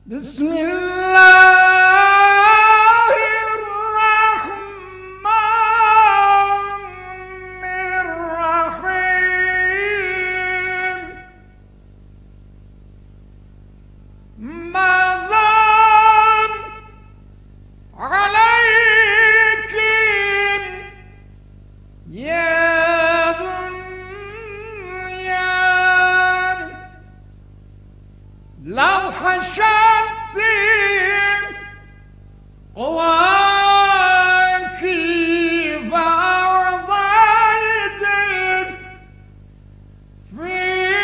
بسم الله الرحمن الرحيم ماذا عليكم يا دنيا لو حشرت قواك فأرضيت في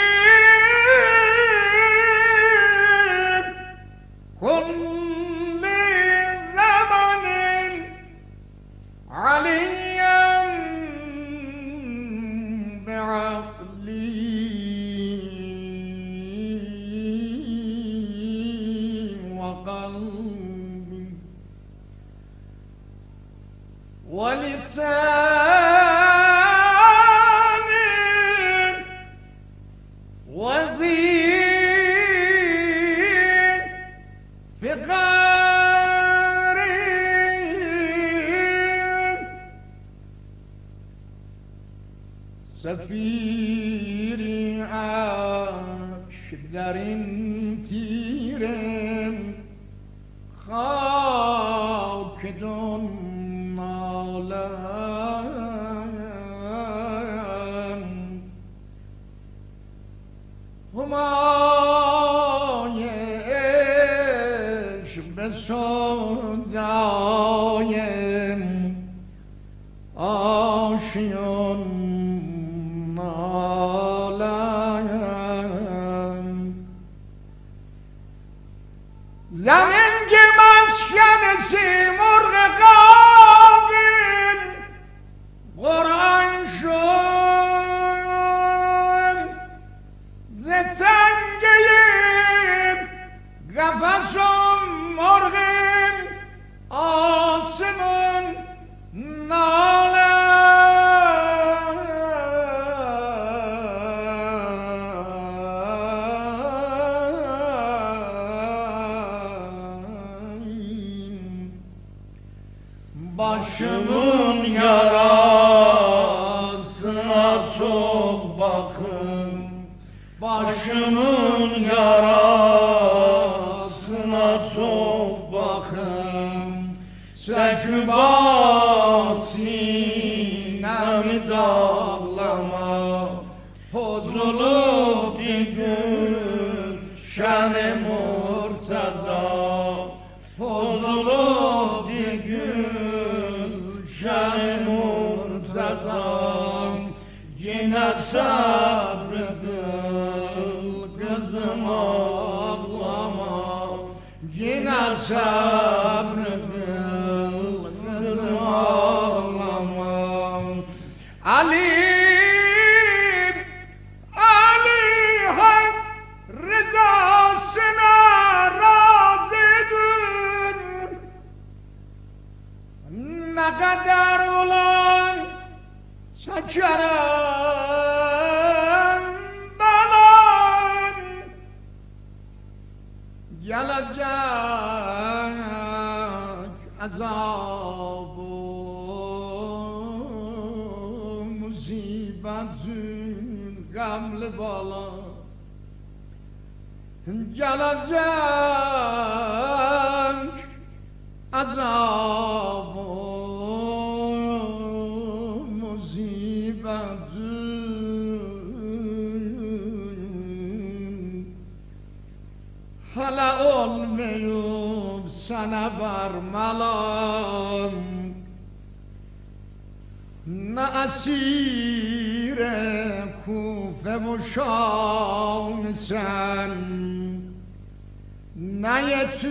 كل زمن عليا بعقلي وقلبي ولساني وزين فقاري سفيري أشدر تيرم خاك دون نالم همای عشق سودایم آشیان نالم زمین که مسکن سیمرغ قابل قرآن شد ز تنگه قفس مرغ آسمان başımın yarasına çok bakın, başımın yarasına çok bakın, sekba sinemi dağlama, pozulup gülşen-i murtaza, pozulup gülşen-i murtazam, yine sabrı kıl kızım ağlama, yine sabrı kıl kızım ağlama. Ali Hak rızasına razıdır, ne kadar olan çekerim belan, gelecek azab-ı musibetün gamlı bala, gelecek azab-ı musibetün hala olmayıp sana varmalam, ne esire Kufe ve Şam sen, ne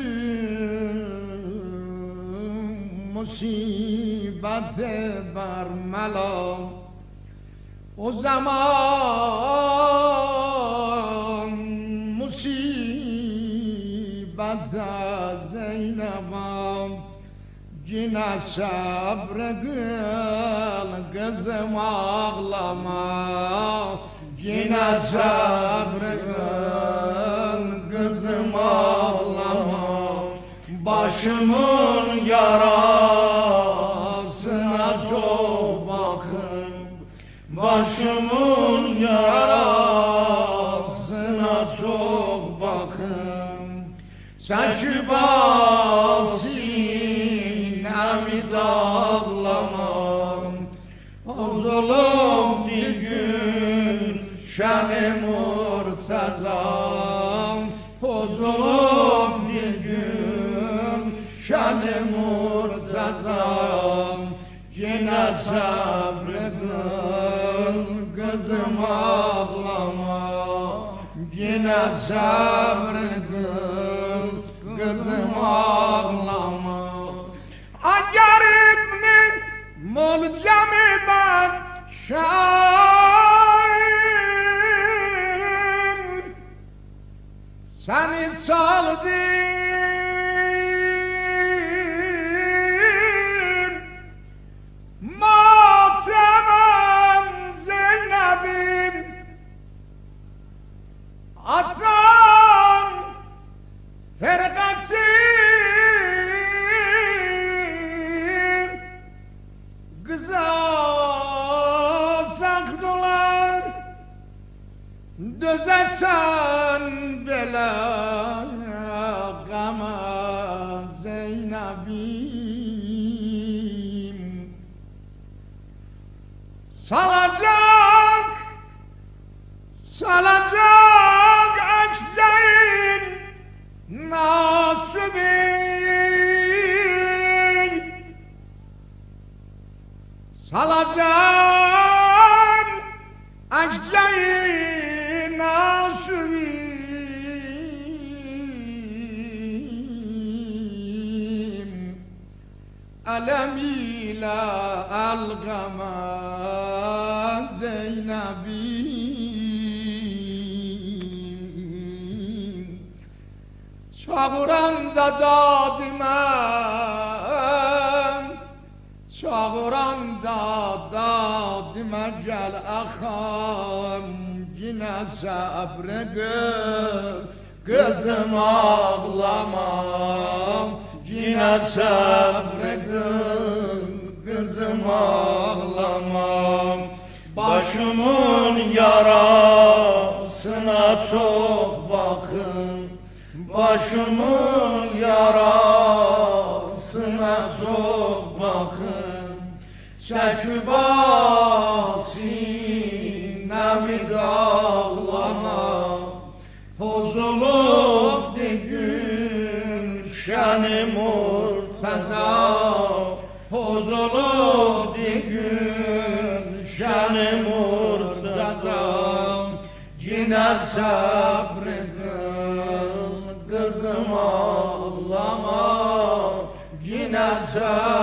yetüm musibete varmalam. O zaman musibete Zeynep'am, yine sabrı kıl kızım ağlama, yine sabrı kıl kızım ağlama. Başımın yarasına çok bakın, başımın yarasına çok bakın. Çekip sinemi dağlamam, Ozulum digün şen-i murtazam, Ozulum digün şen-i murtazam. Yine sabredin kızım ağlama, yine sabredin kızım ağlama. Agar ibn-i mulcam-ı ben şahin, seni saldım matemem Zeynep'im, atan ferkatin kıza sakdılar, dözesen bela gama Zeynep'im. Salacak ekseğin nasibin, salacak ekseğin nasibin. Alem ile algama Zeynep'im. Çağıranda dadimem, çağıranda dadime gel axam, yine sabredin kızım ağlamam, yine sabredin kızım ağlamam. Başımın yarasına çok bakın, başımın yarasına çok bakın. Çekip sinemi dağlama, bozulup digün şen-i murtazam, bozulup digün şen-i murtazam. Yine sabredin kızım ağlama, yine sabredin